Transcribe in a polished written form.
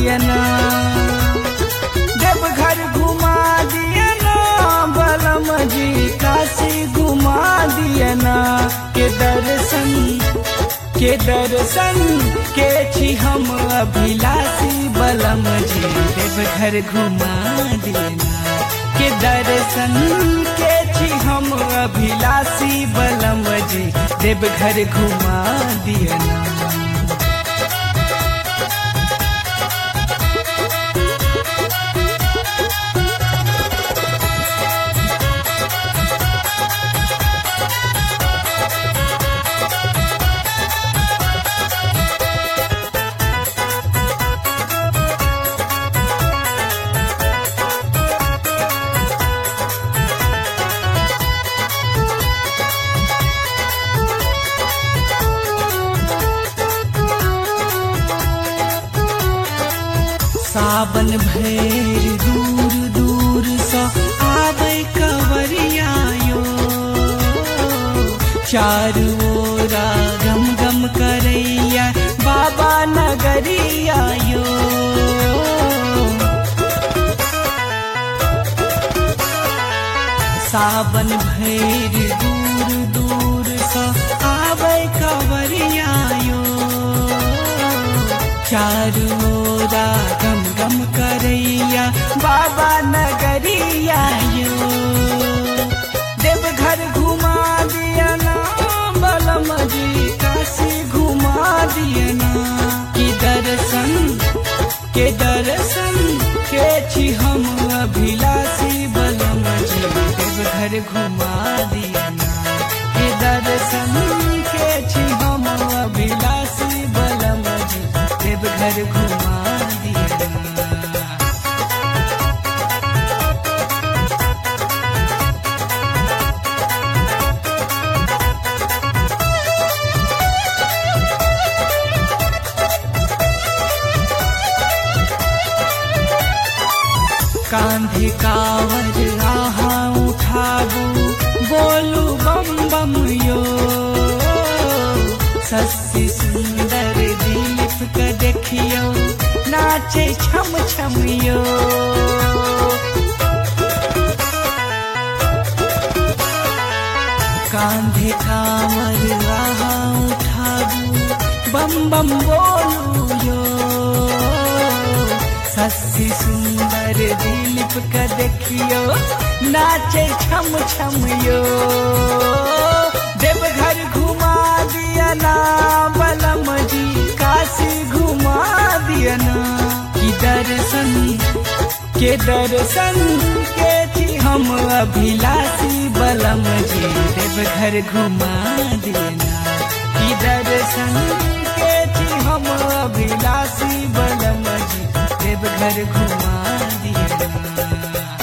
दिया ना, देवघर घुमा दिया ना, बलम जी काशी घुमा दिया ना। के दर्शन के छी हम अभिलाषी, बलम जी देवघर घुमा दिया ना। के दर्शन के छी हम अभिलाषी, बलम जी देवघर घुमा दिया ना। सावन भैर दूर दूर सा आबै कवरिया यो, चारू ओरा गम गम करैया बाबा नगरिया यो। सावन भैर दूर दूर सा आबै कवरिया यो, चारू ओरा गम गम करैया बाबा नगरिया यो। देवघर घुमा दिया ना, बलम जी काशी घुमा दिया ना। के दर्शन के छी हम अभिलाषी, बलम जी देवघर घुमा दिया ना। के दर्शन के छी हम अभिलाषी, बलम जी देवघर घुमा दिया ना। कांधे कावर आहा उठाबू, बोलू बम बम यो। सस्सी सुंदर दिलीप का देखियो, नाचे छम छम यो। कांधे कावर आहा उठाबू, बम बम बोलू यो। सस्सी सुंदर दिलीप का देखियो, नाचे छम छम यो। देवघर घुमा दिया ना, बलम जी काशी घुमा दिया ना। के दर्शन के छी हम अभिलाषी, बलम जी देवघर घुमा दिया ना। के दर्शन के छी हम अभिलाषी, बलम जी देवघर घुमा दिया ना।